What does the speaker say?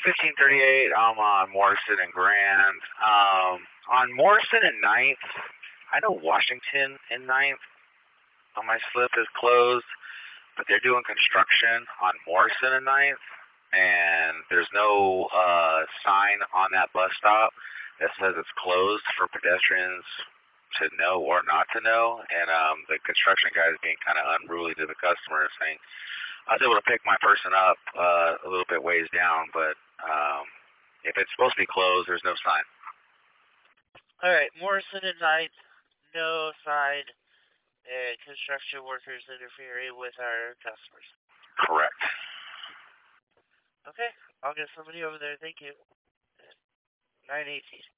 1538, I'm on Morrison and Grand. On Morrison and Ninth, I know Washington and Ninth on my slip is closed, but they're doing construction on Morrison and Ninth, and there's no sign on that bus stop that says it's closed for pedestrians to know or not to know. And the construction guy is being kind of unruly to the customer, saying, I was able to pick my person up a little bit ways down, but if it's supposed to be closed, there's no sign. All right, Morrison and Ninth, no sign. Construction workers interfering with our customers. Correct. Okay, I'll get somebody over there. Thank you. 918.